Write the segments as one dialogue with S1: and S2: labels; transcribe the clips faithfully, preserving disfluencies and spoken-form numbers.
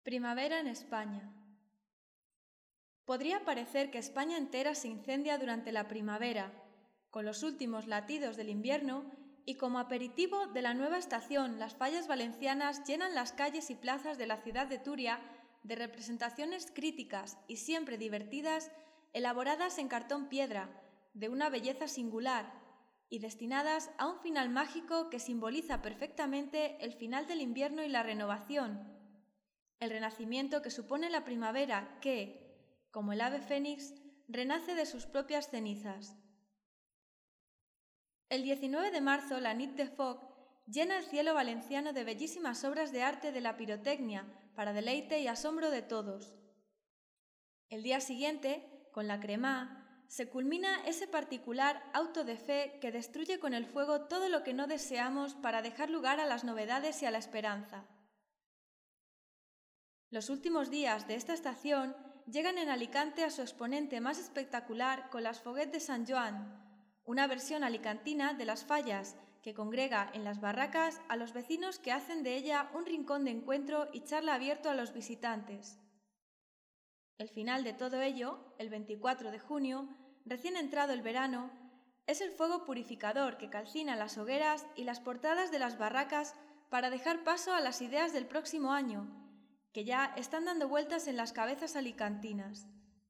S1: Primavera en España. Podría parecer que España entera se incendia durante la primavera, con los últimos latidos del invierno, y como aperitivo de la nueva estación, las fallas valencianas llenan las calles y plazas de la ciudad de Túria de representaciones críticas y siempre divertidas, elaboradas en cartón piedra, de una belleza singular, y destinadas a un final mágico que simboliza perfectamente el final del invierno y la renovación, el renacimiento que supone la primavera que, como el ave fénix, renace de sus propias cenizas. El diecinueve de marzo la Nit de Foc llena el cielo valenciano de bellísimas obras de arte de la pirotecnia para deleite y asombro de todos. El día siguiente, con la Cremà, se culmina ese particular auto de fe que destruye con el fuego todo lo que no deseamos para dejar lugar a las novedades y a la esperanza. Los últimos días de esta estación llegan en Alicante a su exponente más espectacular con las Foguet de Sant Joan, una versión alicantina de las fallas que congrega en las barracas a los vecinos que hacen de ella un rincón de encuentro y charla abierto a los visitantes. El final de todo ello, el veinticuatro de junio, recién entrado el verano, es el fuego purificador que calcina las hogueras y las portadas de las barracas para dejar paso a las ideas del próximo año, que ya están dando vueltas en las cabezas alicantinas.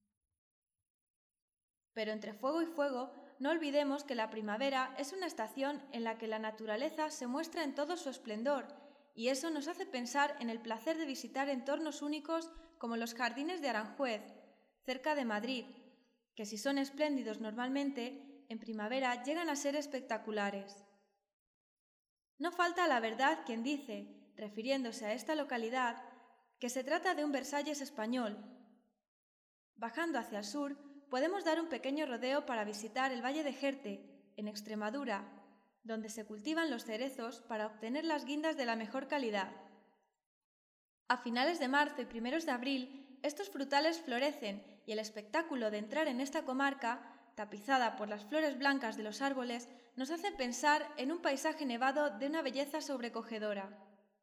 S1: Pero entre fuego y fuego, no olvidemos que la primavera es una estación en la que la naturaleza se muestra en todo su esplendor, y eso nos hace pensar en el placer de visitar entornos únicos como los jardines de Aranjuez, cerca de Madrid, que si son espléndidos normalmente, en primavera llegan a ser espectaculares. No falta a la verdad quien dice, refiriéndose a esta localidad, que se trata de un Versalles español. Bajando hacia el sur, podemos dar un pequeño rodeo para visitar el Valle de Jerte, en Extremadura, donde se cultivan los cerezos para obtener las guindas de la mejor calidad. A finales de marzo y primeros de abril, estos frutales florecen y el espectáculo de entrar en esta comarca, tapizada por las flores blancas de los árboles, nos hace pensar en un paisaje nevado de una belleza sobrecogedora.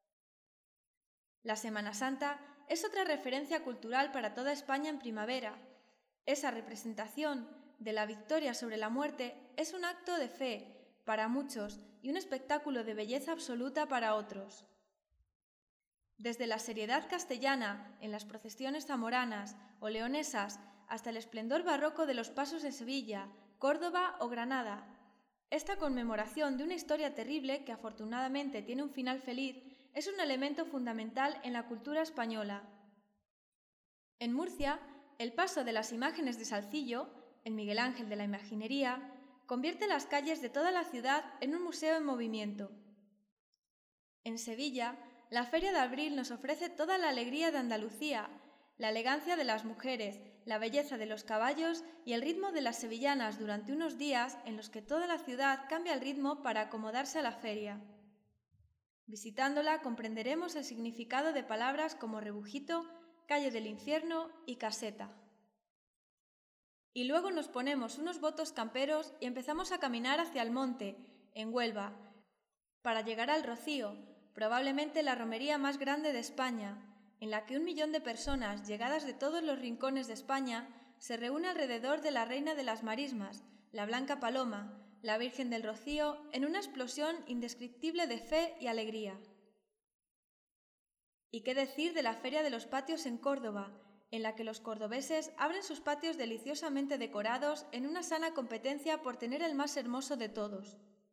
S1: La Semana Santa es otra referencia cultural para toda España en primavera. Esa representación de la victoria sobre la muerte es un acto de fe para muchos y un espectáculo de belleza absoluta para otros. Desde la seriedad castellana en las procesiones zamoranas o leonesas hasta el esplendor barroco de los pasos de Sevilla, Córdoba o Granada, esta conmemoración de una historia terrible que afortunadamente tiene un final feliz es un elemento fundamental en la cultura española. En Murcia, el paso de las imágenes de Salcillo, el Miguel Ángel de la Imaginería, convierte las calles de toda la ciudad en un museo en movimiento. En Sevilla, la Feria de Abril nos ofrece toda la alegría de Andalucía, la elegancia de las mujeres, la belleza de los caballos y el ritmo de las sevillanas durante unos días en los que toda la ciudad cambia el ritmo para acomodarse a la feria. Visitándola comprenderemos el significado de palabras como rebujito, calle del infierno y caseta. Y luego nos ponemos unos botos camperos y empezamos a caminar hacia el monte, en Huelva, para llegar al Rocío, probablemente la romería más grande de España, en la que un millón de personas llegadas de todos los rincones de España se reúne alrededor de la Reina de las Marismas, la Blanca Paloma, la Virgen del Rocío, en una explosión indescriptible de fe y alegría. ¿Y qué decir de la Feria de los Patios en Córdoba, en la que los cordobeses abren sus patios deliciosamente decorados en una sana competencia por tener el más hermoso de todos?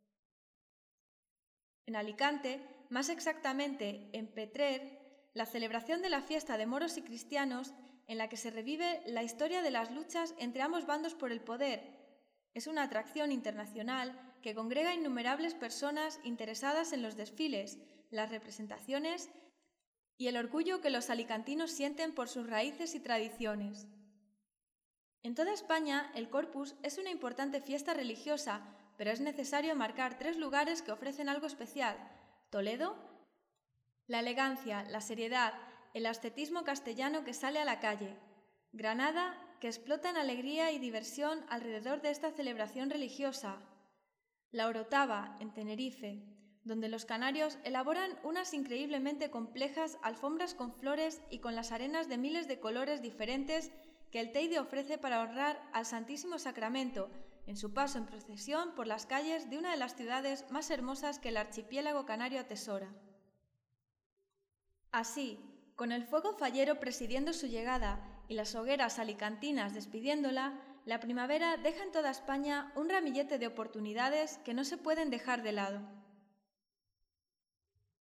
S1: En Alicante, más exactamente en Petrer, la celebración de la fiesta de moros y cristianos, en la que se revive la historia de las luchas entre ambos bandos por el poder, es una atracción internacional que congrega innumerables personas interesadas en los desfiles, las representaciones y el orgullo que los alicantinos sienten por sus raíces y tradiciones. En toda España, el Corpus es una importante fiesta religiosa, pero es necesario marcar tres lugares que ofrecen algo especial: Toledo, la elegancia, la seriedad, el ascetismo castellano que sale a la calle; Granada, que explota en alegría y diversión alrededor de esta celebración religiosa; la Orotava, en Tenerife, donde los canarios elaboran unas increíblemente complejas alfombras con flores y con las arenas de miles de colores diferentes que el Teide ofrece para honrar al Santísimo Sacramento en su paso en procesión por las calles de una de las ciudades más hermosas que el archipiélago canario atesora. Así, con el fuego fallero presidiendo su llegada y las hogueras alicantinas despidiéndola, la primavera deja en toda España un ramillete de oportunidades que no se pueden dejar de lado.